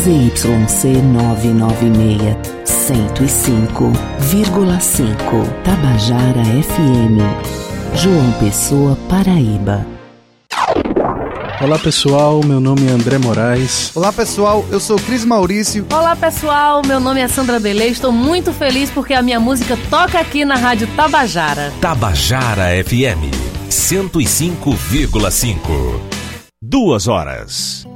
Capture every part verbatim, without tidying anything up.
Z Y C novecentos e noventa e seis, cento e cinco vírgula cinco, Tabajara F M, João Pessoa, Paraíba. Olá pessoal, meu nome é André Moraes. Olá pessoal, eu sou Cris Maurício. Olá pessoal, meu nome é Sandra Delei. Estou muito feliz porque a minha música toca aqui na Rádio Tabajara. Tabajara F M cento e cinco vírgula cinco. Duas horas.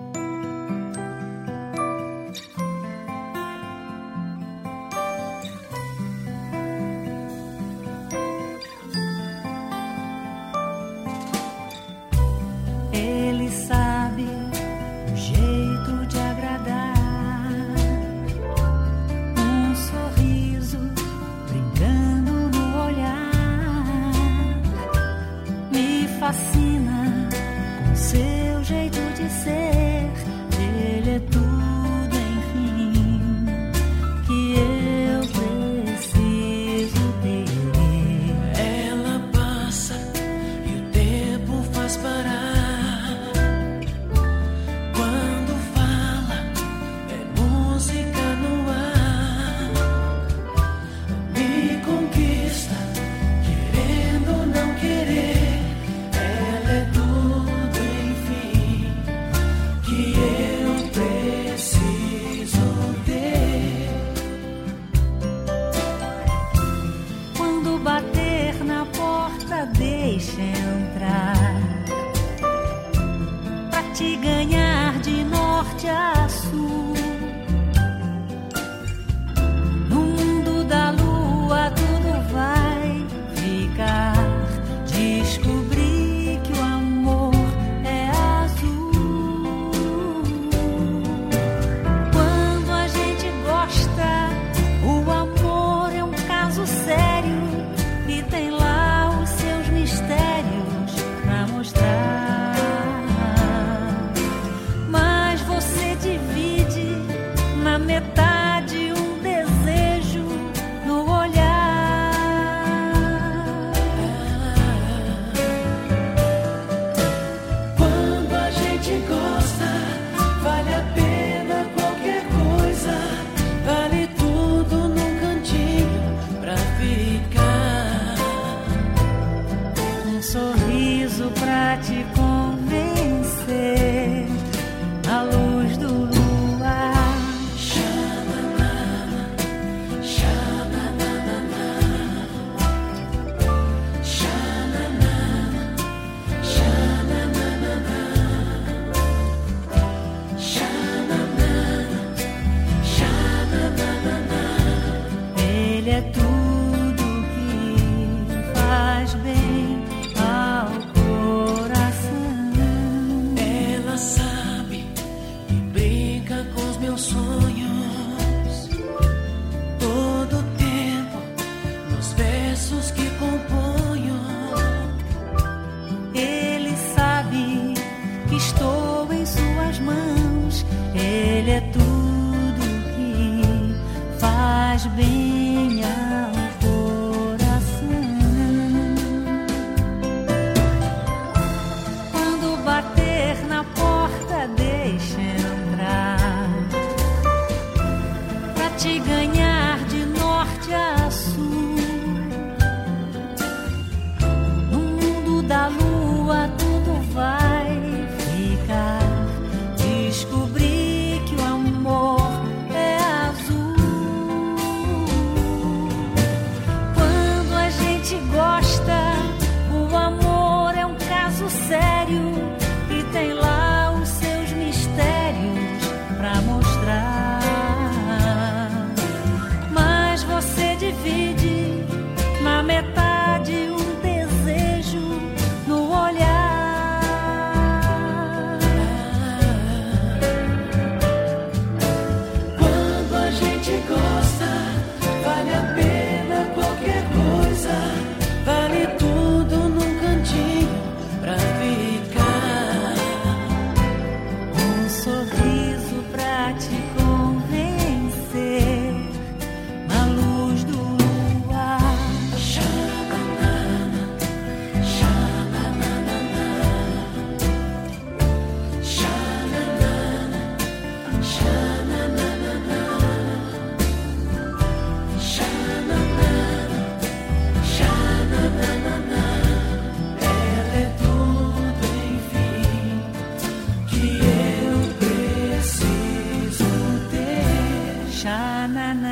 Você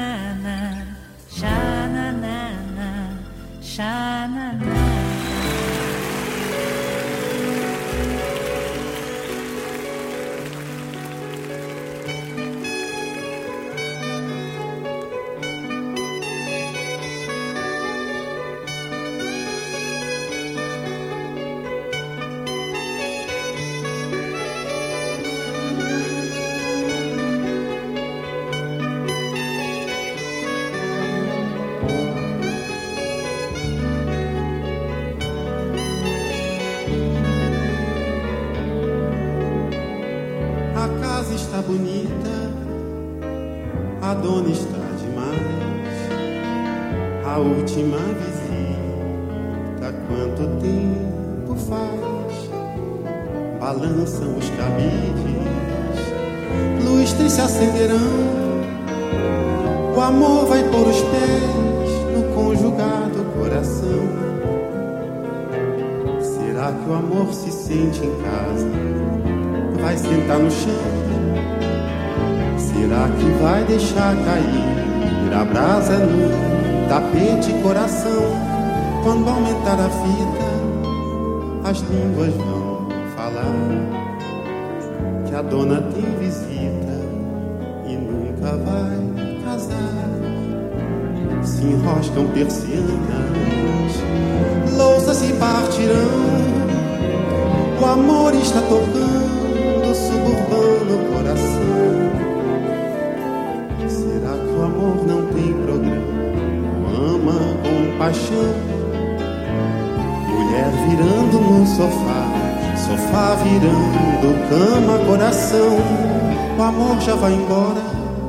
Bonita, a dona está demais. A última visita, quanto tempo faz? Balançam os cabides, lustres se acenderão. O amor vai pôr os pés no conjugado coração. Será que o amor se sente em casa? Vai sentar no chão? Será que vai deixar cair a brasa no tapete coração? Quando aumentar a fita, as línguas vão falar que a dona tem visita e nunca vai casar. Se enroscam persianas, louças se partirão. O amor está tocando suburbano coração. O amor não tem programa, ama com paixão. Mulher virando no sofá, sofá virando cama, coração. O amor já vai embora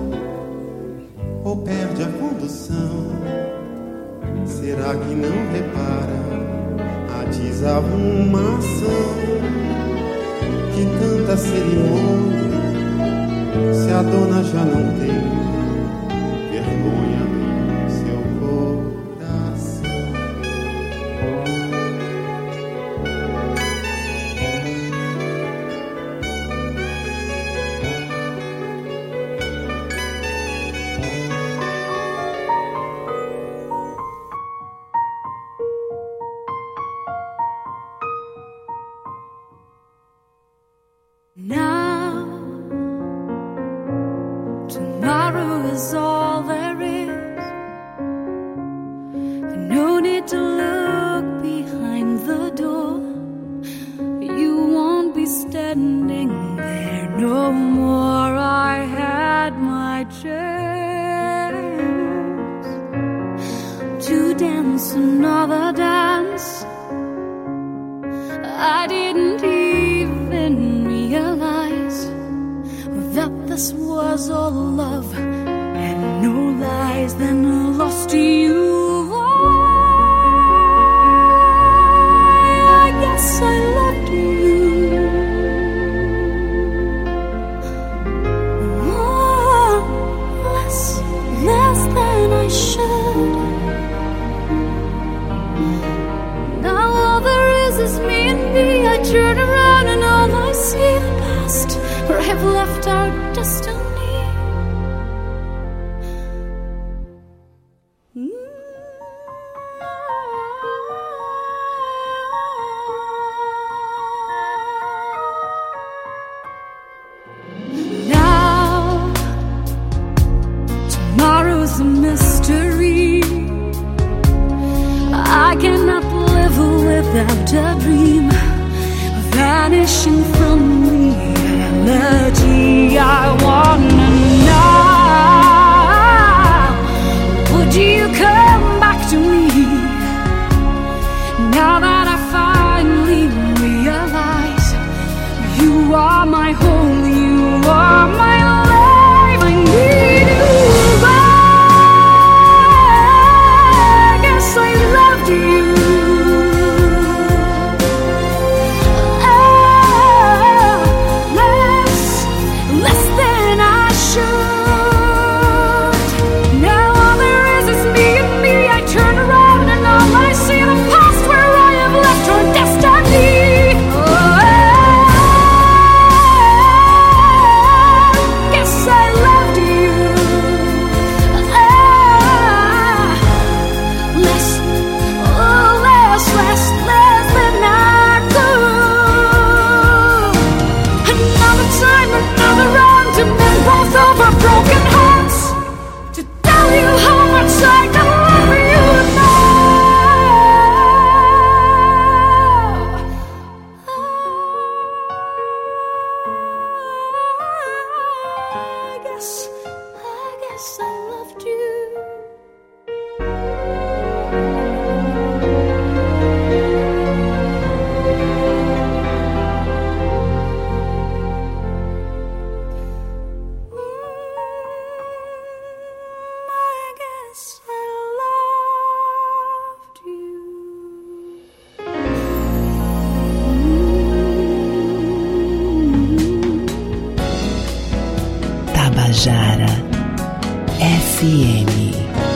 ou perde a condução? Será que não repara a desarrumação? Que tanta cerimônia, se a dona já não tem vergonha no seu coração. Now, tomorrow is all there is. No need to look behind the door. You won't be standing there no more. I had my chance to dance another dance. I didn't even realize that this was all love and no lies. Then lost to you, I guess I loved you. Oh, less, less than I should. Now all there is is me and me. I turn around and all I see the past, where I have left our destiny. Now, tomorrow's a mystery. I cannot live without a dream vanishing from reality. I wanna know, would you come back to me now that I finally realize you are my home, you are my life. I need you. I guess I loved you. left you. Tabajara F M.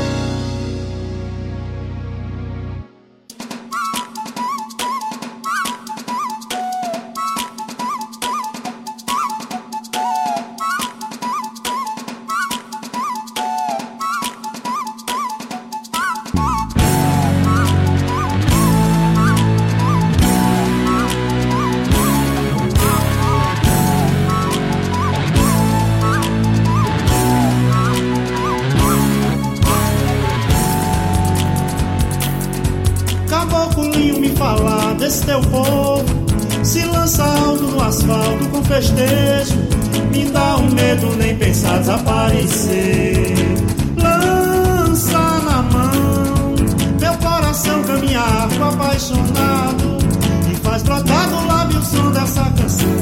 Desse teu povo, se lança alto no asfalto com festejo, me dá um medo nem pensar desaparecer. Lança na mão, meu coração caminha arco apaixonado e faz brotar do lábio o som dessa canção.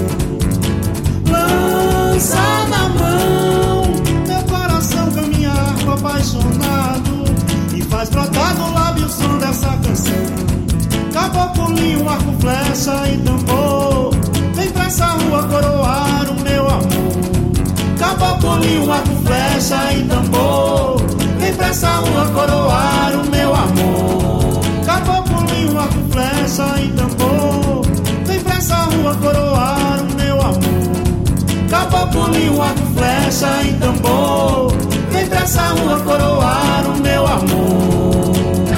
Lança na mão, meu coração caminha arco apaixonado e faz brotar do lábio o som dessa canção. Caboclinho, arco, flecha e tambor, vem pra essa rua coroar o meu amor. Caboclinho, arco, flecha e tambor, vem pra essa rua coroar o meu amor. Caboclinho, arco, flecha e tambor, vem pra essa rua coroar o meu amor. Caboclinho, arco, flecha e tambor, vem pra essa rua coroar o meu amor.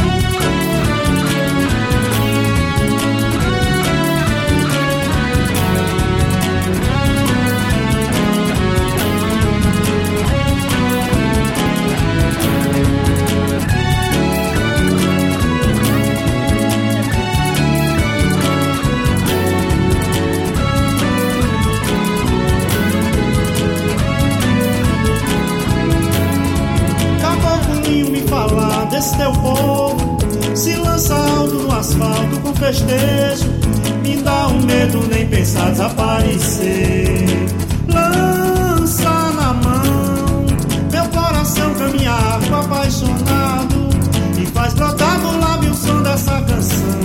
Desse teu povo, se lança alto no asfalto com festejo, me dá um medo nem pensar desaparecer. Lança na mão, meu coração caminha arco apaixonado e faz brotar do lábio o som dessa canção.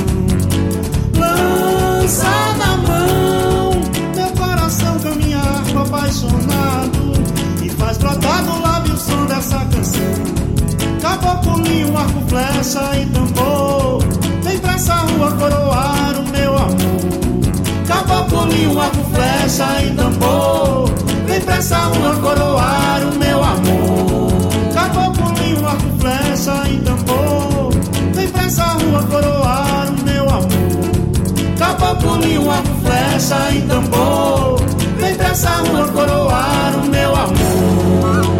Lança na mão, meu coração caminha arco apaixonado e faz brotar do lábio o som dessa canção. Caboclinho, arco, flecha e tambor, vem pra essa rua coroar o meu amor. Caboclinho, arco, flecha e tambor, vem pra essa rua coroar o meu amor. Caboclinho, arco, flecha e tambor, vem pra essa rua coroar o meu amor. Caboclinho, arco, flecha e tambor, vem pra essa rua coroar o meu amor.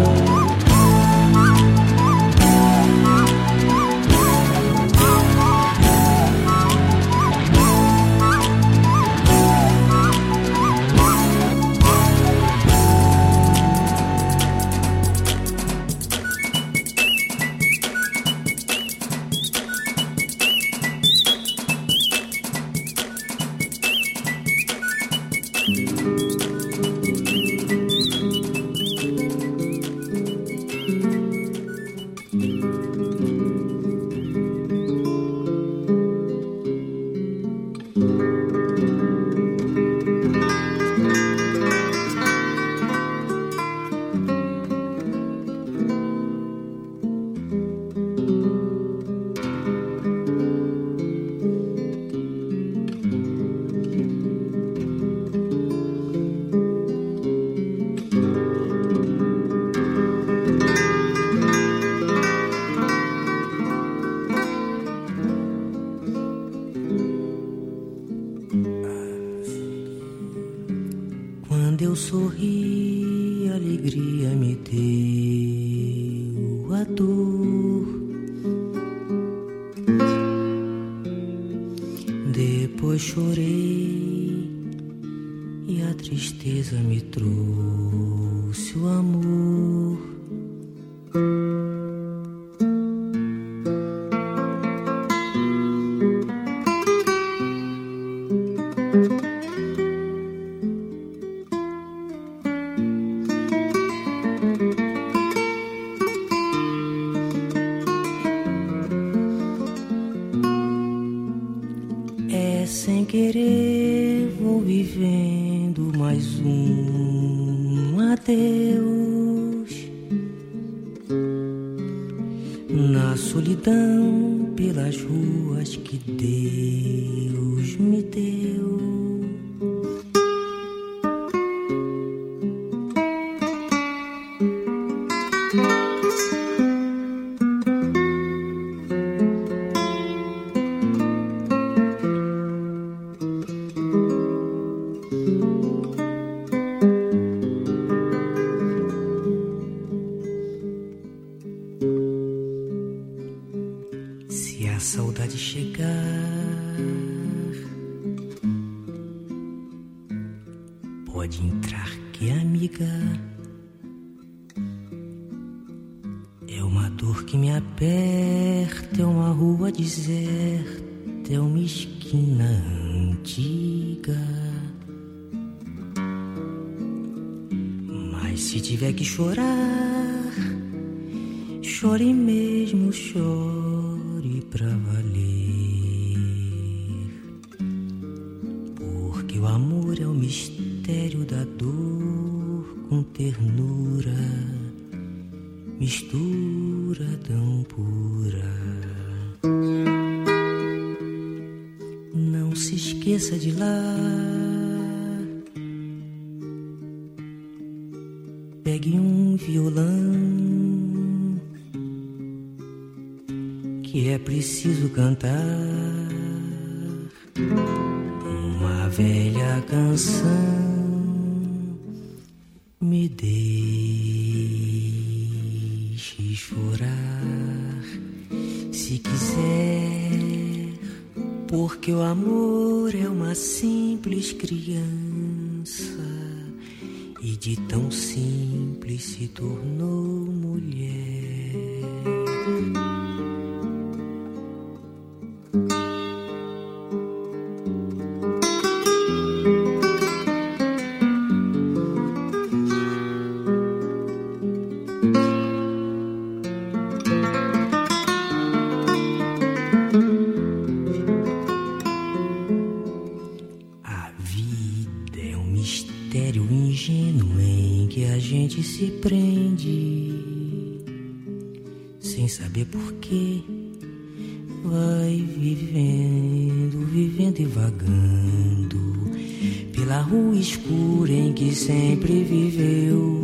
Quando eu sorri, a alegria me deu a dor. Depois chorei e a tristeza me trouxe o amor. na solidão pelas ruas que Deus me deu. Chorar, chore mesmo, chore pra valer, porque o amor é o mistério da dor com ternura, mistura tão pura. Não se esqueça de lá, pegue um violão, que é preciso cantar uma velha canção. Me deixe chorar se quiser, porque o amor é uma simples criança e de tão simples se tornou mulher. Se prende sem saber por quê, vai vivendo, vivendo e vagando pela rua escura em que sempre viveu.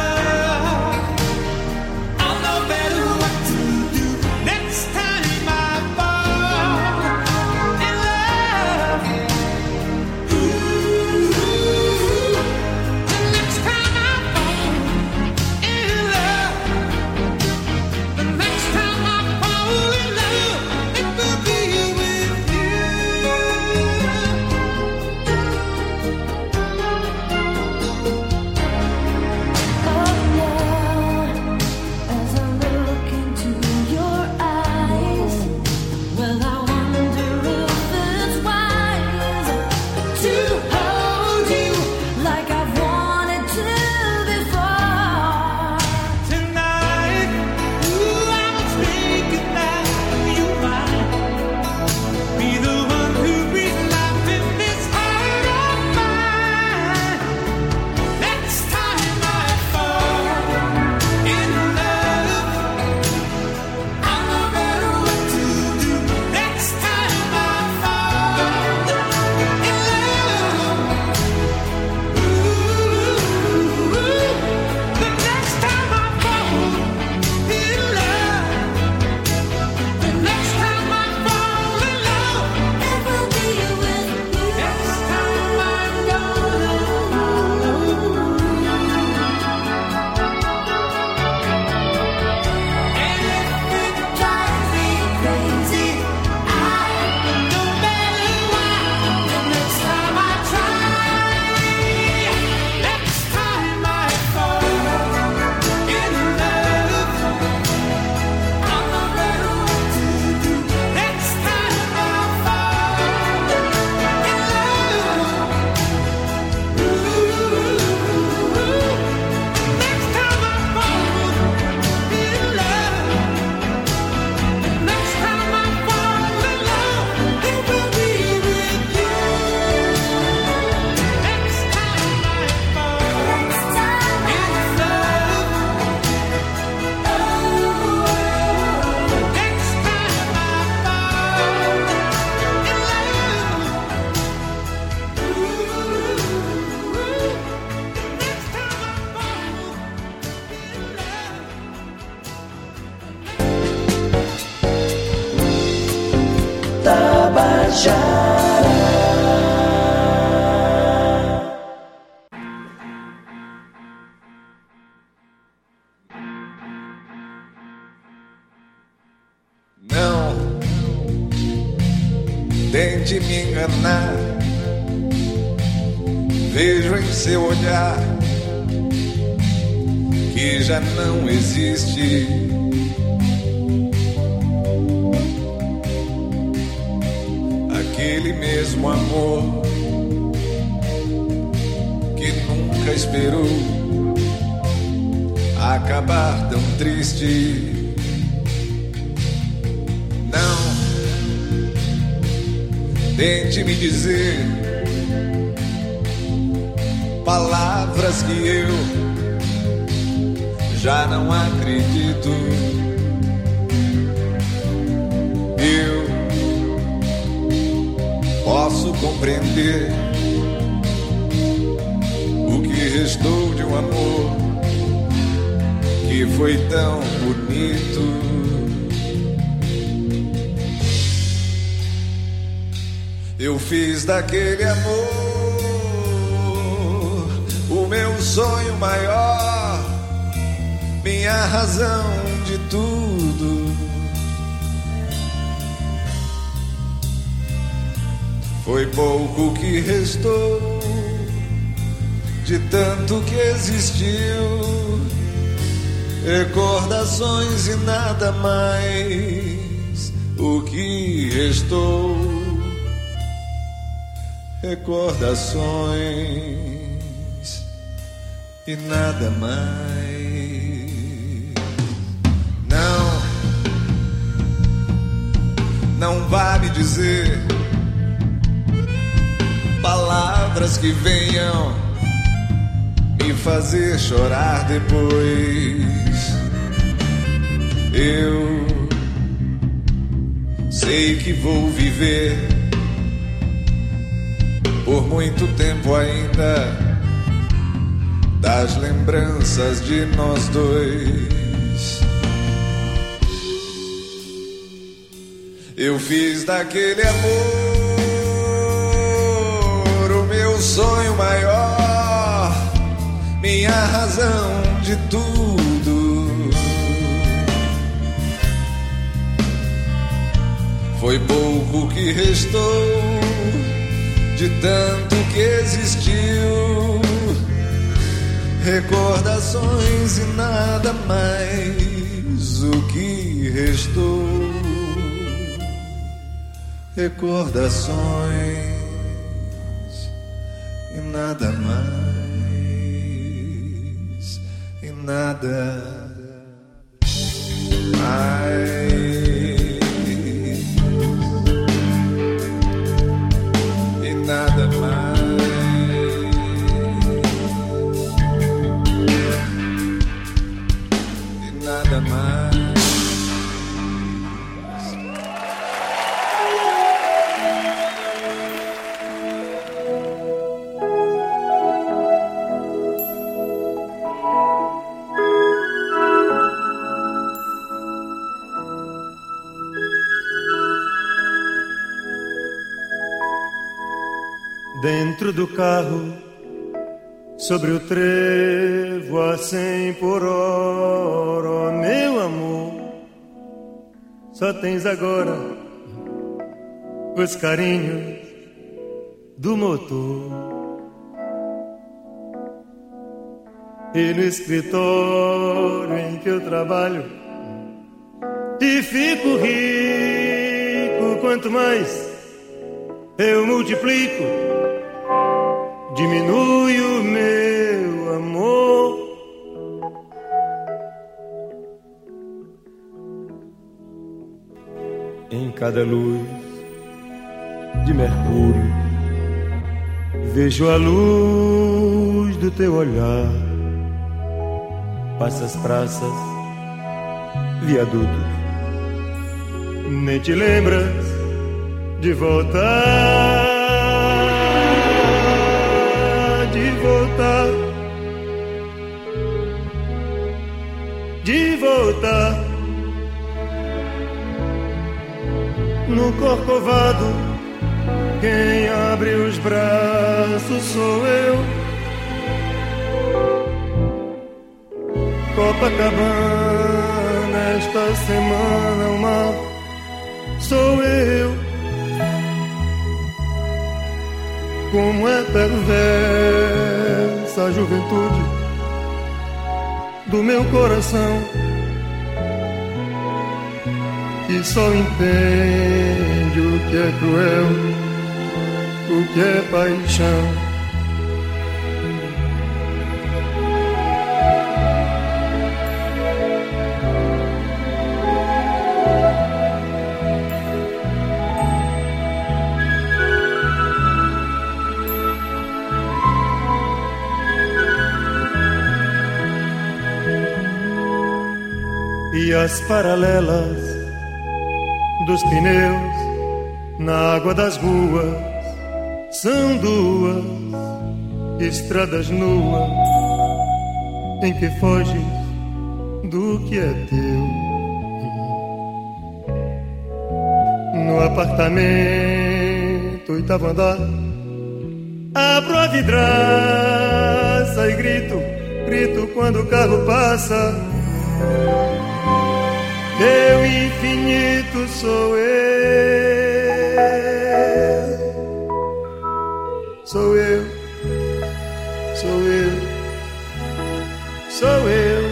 Next time I Tabajara. Não tente me enganar, vejo em seu olhar que já não existe. Aquele mesmo amor que nunca esperou acabar tão triste. Não tente me dizer palavras que eu já não acredito. Eu posso compreender o que restou de um amor que foi tão bonito. Eu fiz daquele amor o meu sonho maior, minha razão de tudo. Foi pouco que restou de tanto que existiu, recordações e nada mais. O que restou, recordações e nada mais. Não, não vá me dizer palavras que venham me fazer chorar depois. Eu sei que vou viver por muito tempo ainda das lembranças de nós dois. Eu fiz daquele amor o meu sonho maior, minha razão de tudo. Foi pouco que restou de tanto que existiu, recordações e nada mais. O que restou, recordações e nada mais, e nada mais. Nada mais, e nada mais. Dentro do carro, sobre o trevo a cem por hora, oh, meu amor, só tens agora os carinhos do motor. E no escritório em que eu trabalho e fico rico, quanto mais eu multiplico, diminui o meu amor. Em cada luz de Mercúrio vejo a luz do teu olhar. Passas praças, viadutos, nem te lembras de voltar. De voltar, de voltar no Corcovado quem abre os braços sou eu. Copacabana, esta semana o mar sou eu. Como é perversa a juventude do meu coração, que só entende o que é cruel, o que é paixão. E as paralelas dos pneus na água das ruas são duas estradas nuas em que foges do que é teu. No apartamento, oitavo andar, abro a vidraça e grito, grito quando o carro passa. Meu infinito sou eu, sou eu, sou eu, sou eu.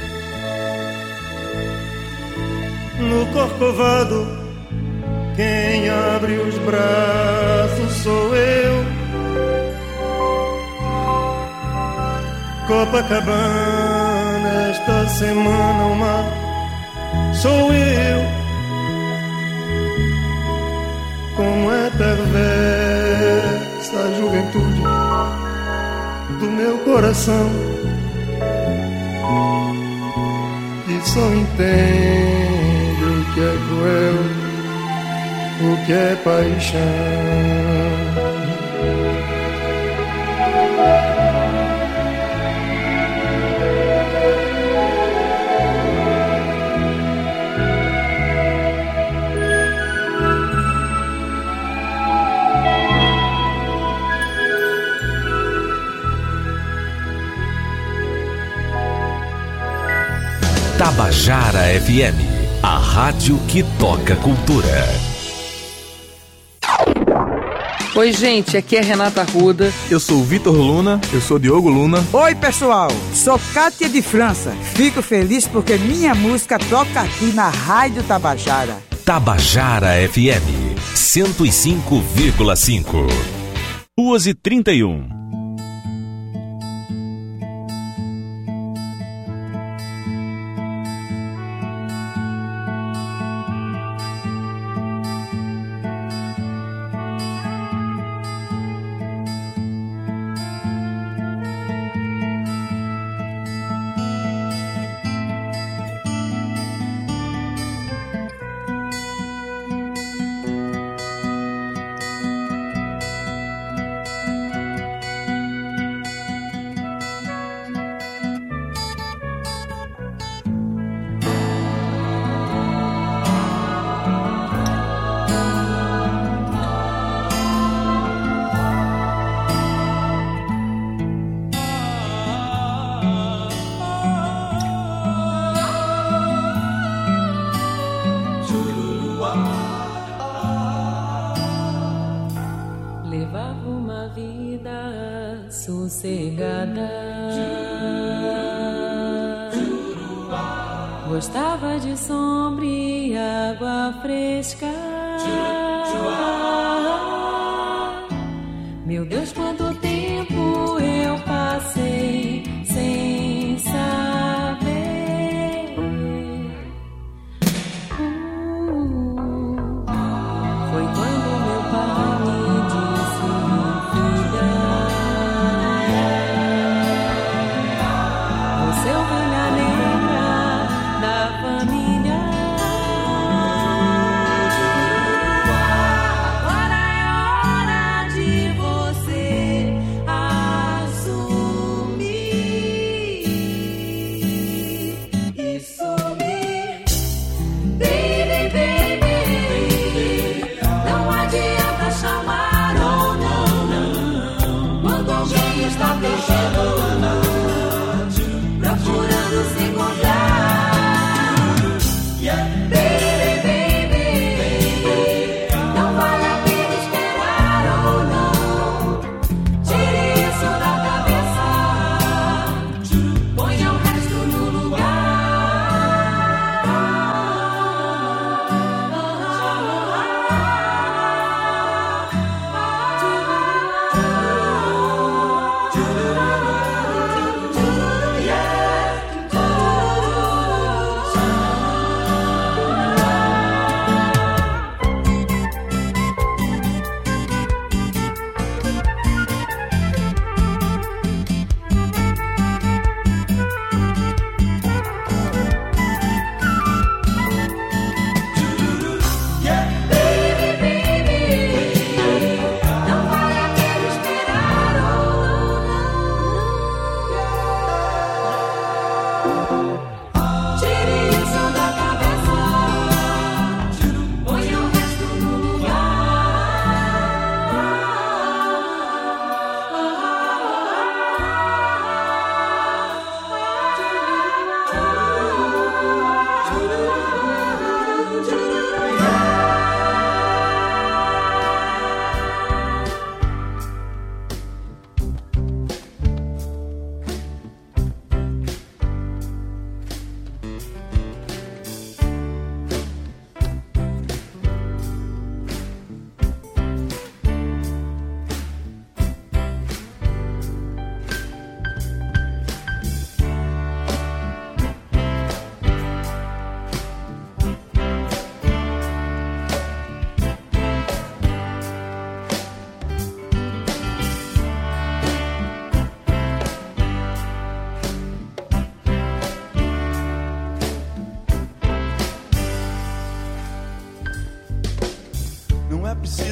No Corcovado, quem abre os braços sou eu. Copacabana, esta semana o mar sou eu. Como é perversa a juventude do meu coração, que só entende o que é cruel, o que é paixão. Tabajara F M, a rádio que toca cultura. Oi, gente, aqui é Renata Arruda. Eu sou o Vitor Luna. Eu sou Diogo Luna. Oi, pessoal, sou Kátia de França. Fico feliz porque minha música toca aqui na Rádio Tabajara. Tabajara F M, cento e cinco vírgula cinco. Duas e trinta e um. Gostava de sombra e água fresca. Meu Deus, quanto tempo eu passei sem saber. Uh, foi quando meu pai me disse: filha, você é ovelha negra da família. Agora é hora de você assumir e sumir. Baby, baby, não adianta chamar.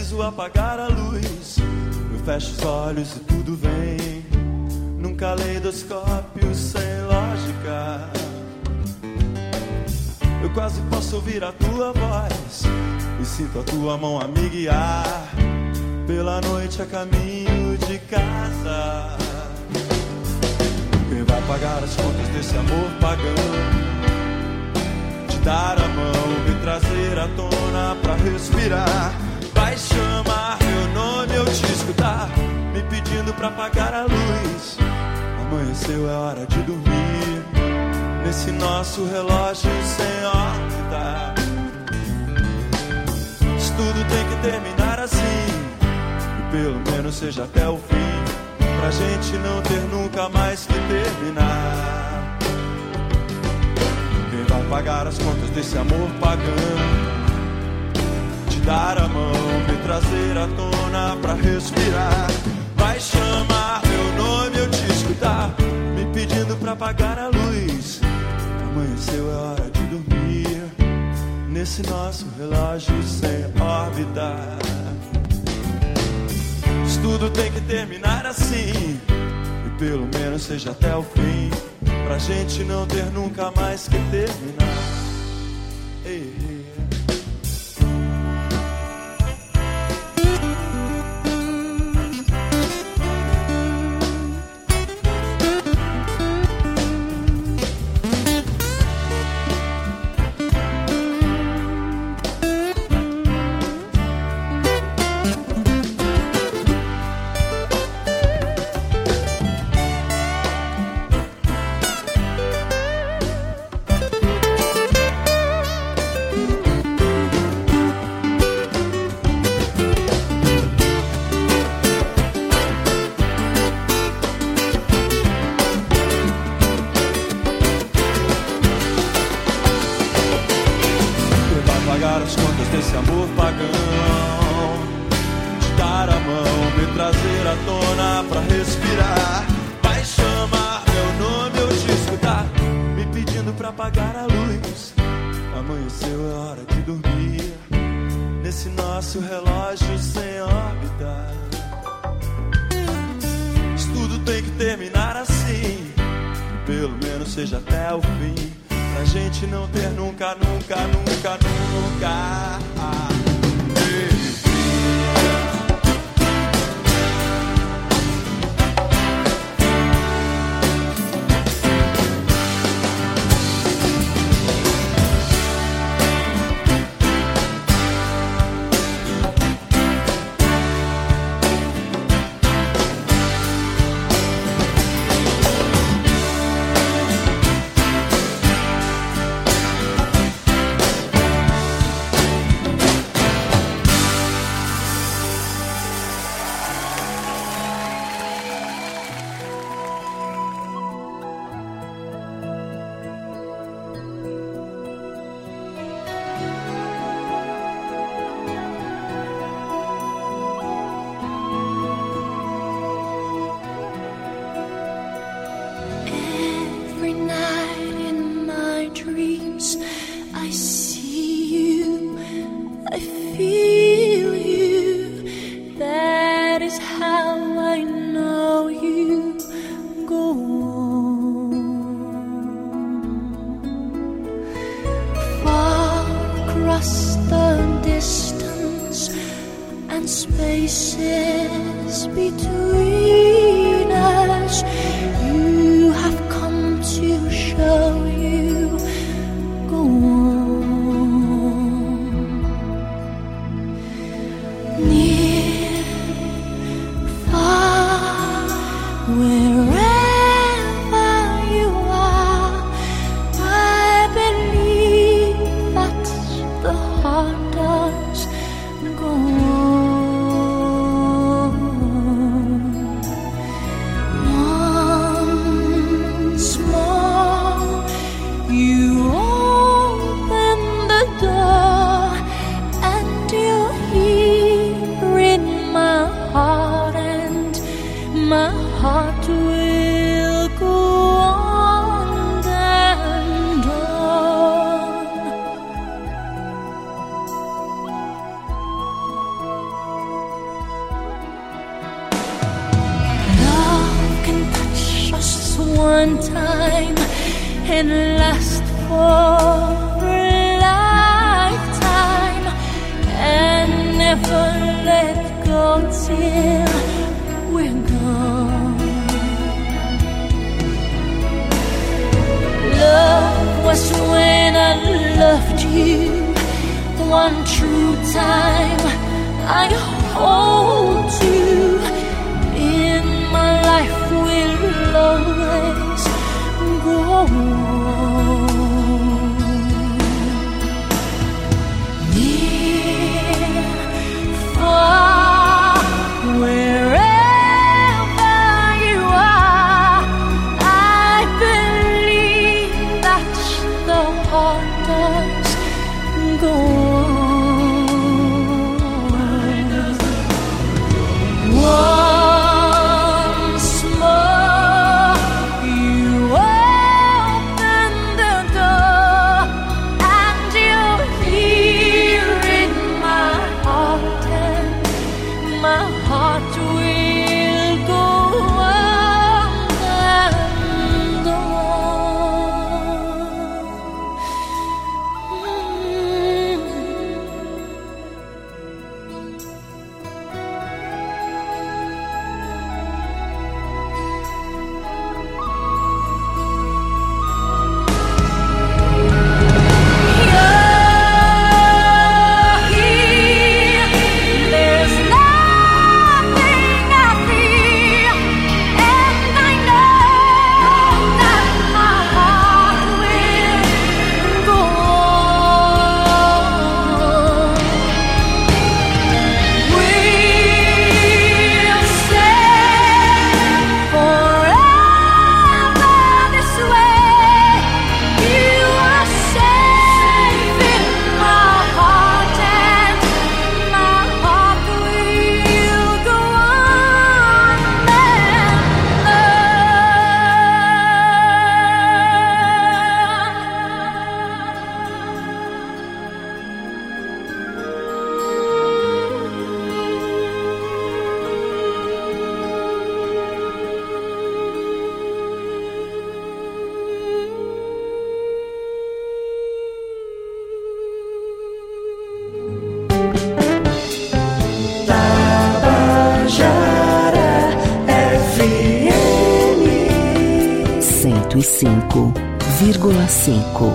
preciso apagar a luz. Eu fecho os olhos e tudo vem num caleidoscópio sem lógica. Eu quase posso ouvir a tua voz e sinto a tua mão a me guiar pela noite a caminho de casa. Quem vai pagar as contas desse amor pagão? Te dar a mão, me trazer à tona pra respirar. Vai chamar meu nome, eu te escutar, me pedindo pra apagar a luz. Amanheceu, é hora de dormir nesse nosso relógio sem órbita. Isso tudo tem que terminar assim, e pelo menos seja até o fim, pra gente não ter nunca mais que terminar. Quem vai pagar as contas desse amor pagão? Te dar a mão, me trazer à tona pra respirar. Vai chamar meu nome, eu te escutar, me pedindo pra apagar a luz. Amanheceu, é hora de dormir nesse nosso relógio sem órbita. Isso tudo tem que terminar assim, e pelo menos seja até o fim, pra gente não ter nunca mais que terminar. Ei, ei. Go on. and last for a lifetime and never let go till we're gone. Love was when I loved you one true time. I hold you in my life, will always go on. Near, far, wherever you are, I believe that the heart does go on. Once more, you open the door, and you'll hear in my heart, and my heart will go on and on. cento e cinco vírgula cinco.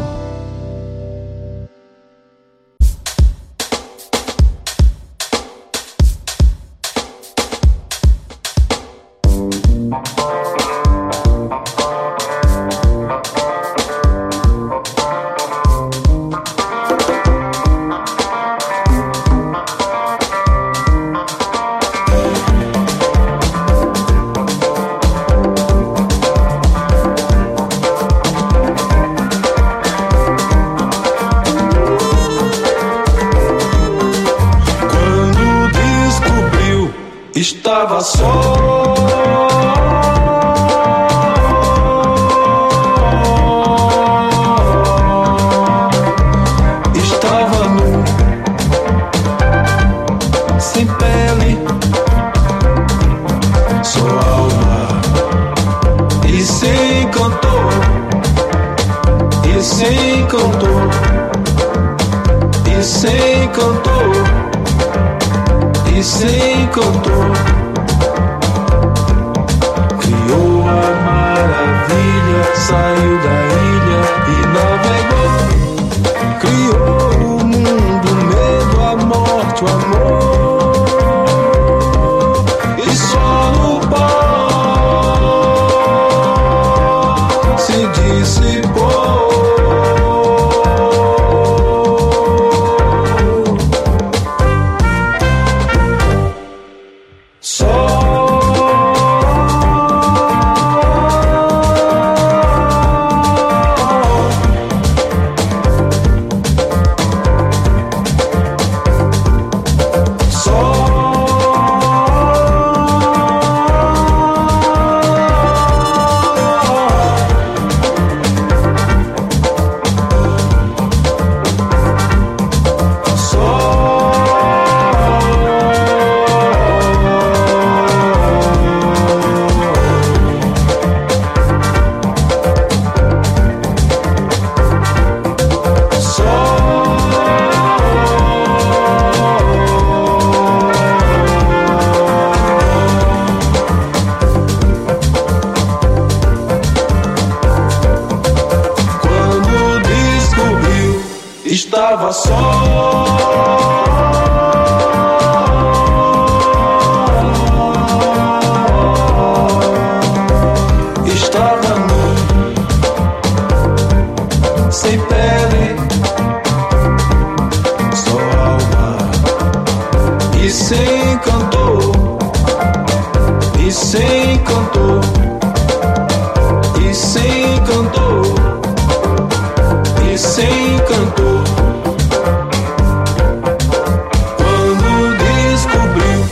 Estava só, estava nu, sem pele, só alma, e se encantou, e se encantou, e se encantou, e se encantou. Criou a maravilha, saiu da ilha e navegou. Criou o mundo, o medo, a morte, o amor. E só no pó se dissipou. So Estava só, estava nu, sem pele, só alma, e sem cantor, e sem cantor, e sem cantor, e sem cantor. Quando descobriu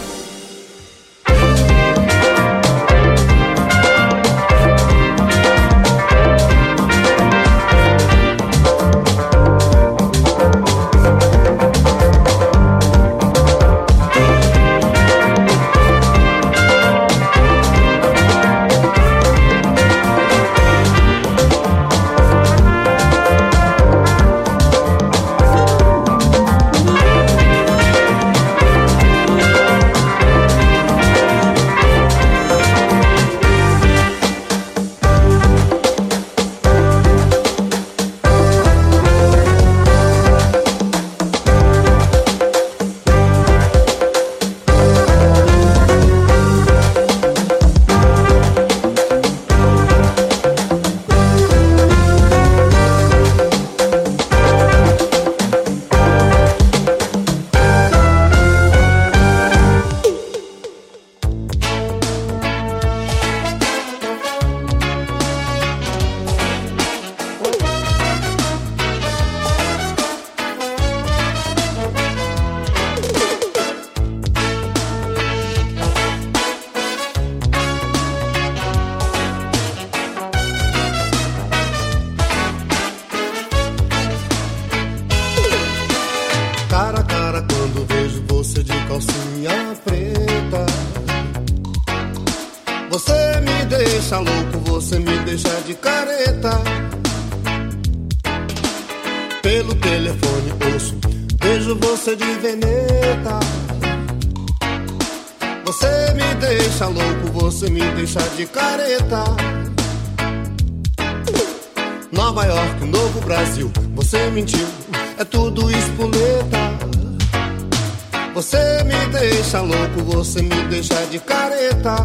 cara a cara quando vejo você de calcinha preta. Você me deixa louco, você me deixa de careta. Pelo telefone ouço, vejo você de veneta. Você me deixa louco, você me deixa de careta. Nova York, Novo Brasil, você mentiu, é tudo espoleta. Você me deixa louco, você me deixa de careta.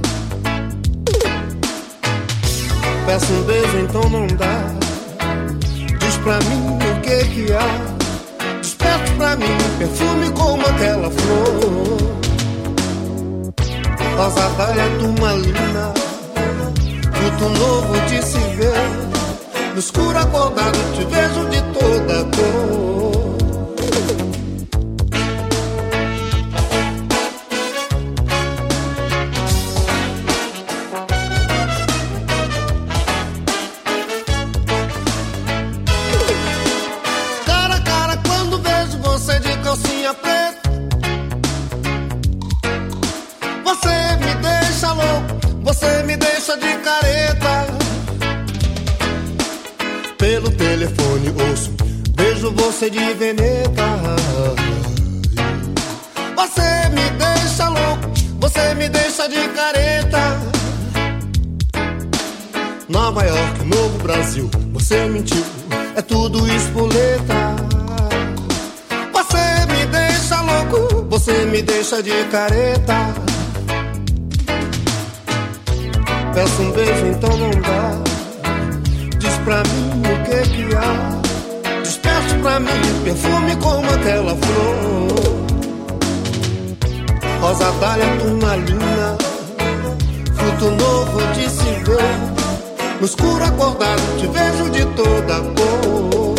Peço um beijo, então não dá. Diz pra mim o que que há. Desperta pra mim perfume como aquela flor. Rosa dália, turmalina, fruto novo de se ver. No escuro acordado te vejo de toda cor. Cara a cara quando vejo você de calcinha preta. Você me deixa louco, você me deixa de careta. Pelo telefone ouço, vejo você de veneta. Você me deixa louco, você me deixa de careta. Nova York, Novo Brasil, você mentiu, é tudo espoleta. Você me deixa louco, você me deixa de careta. Peço um beijo, então não dá. Diz pra mim o que que há. Desperte pra mim perfume como aquela flor. Rosa dália, turmalina, fruto novo de se ver. No escuro acordado te vejo de toda cor.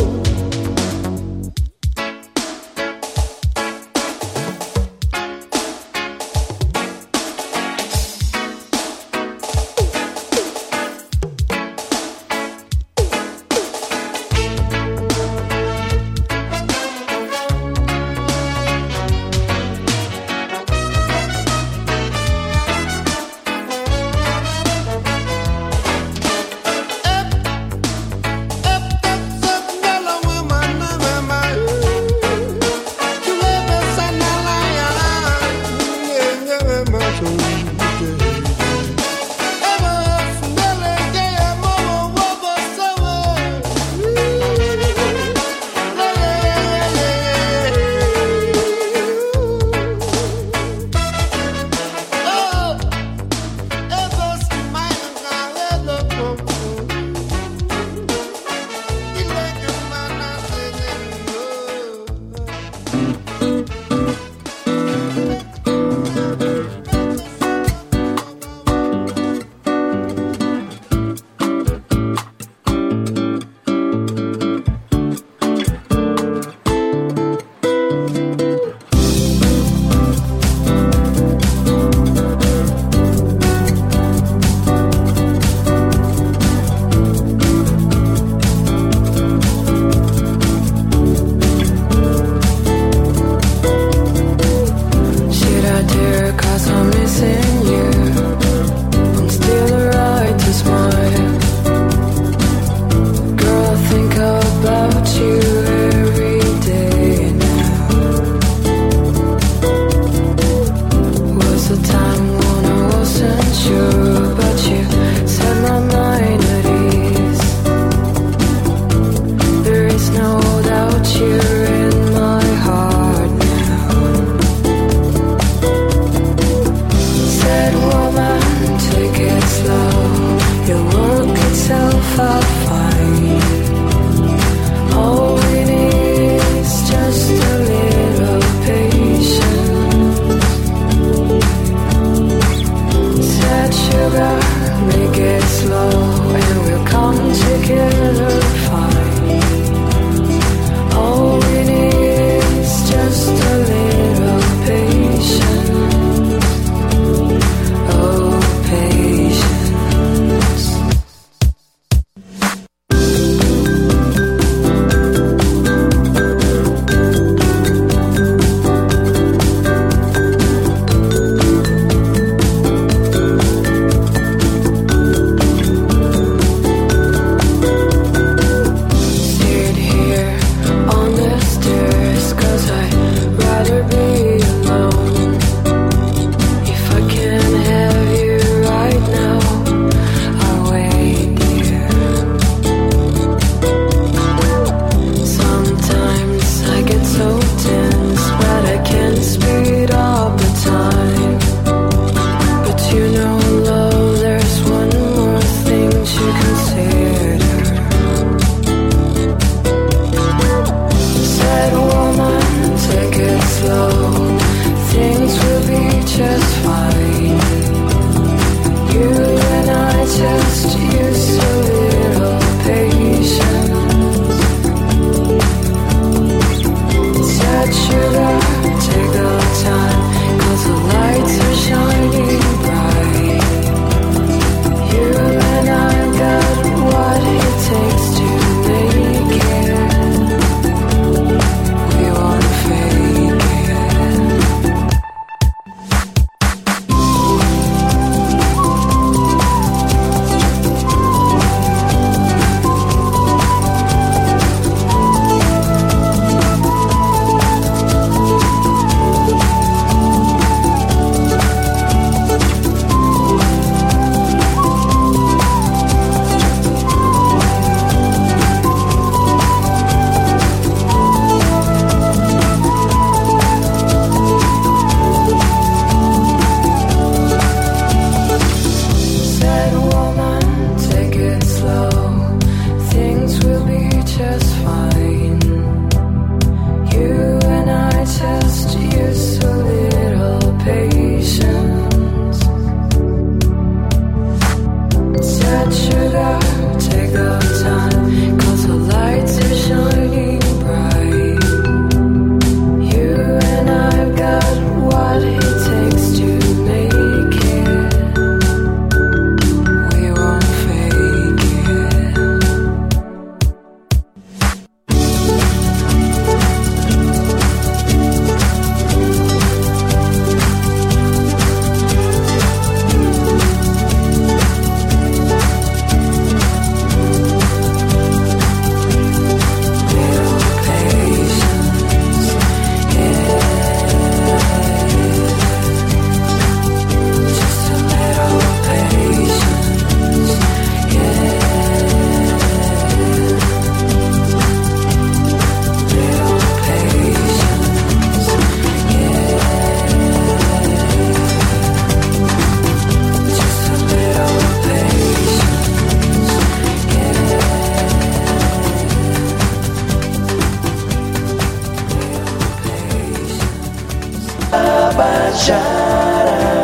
Tabajara.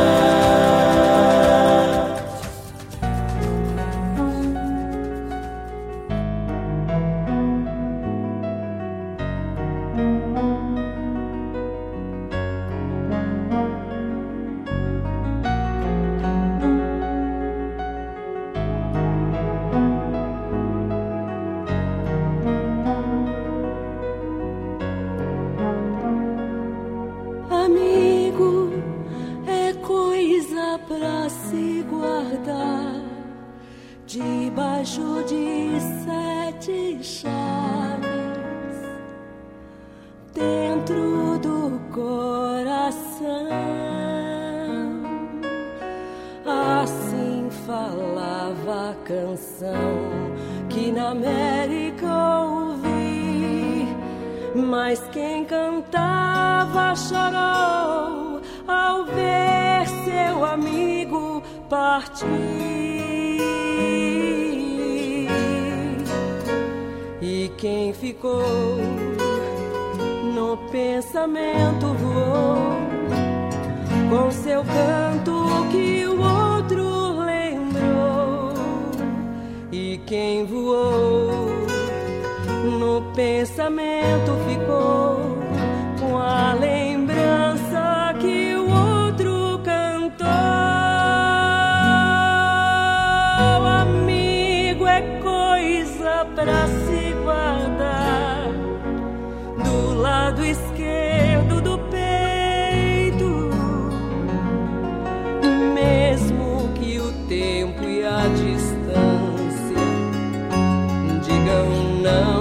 Debaixo de sete chaves, dentro do coração. Assim falava a canção que na América ouvi, mas quem cantava chorou ao ver seu amigo partir. E quem ficou no pensamento voou com seu canto que o outro lembrou. E quem voou no pensamento ficou com a lembrança que o outro cantou. Amigo é coisa pra se guardar do lado esquerdo do peito, mesmo que o tempo e a distância digam não.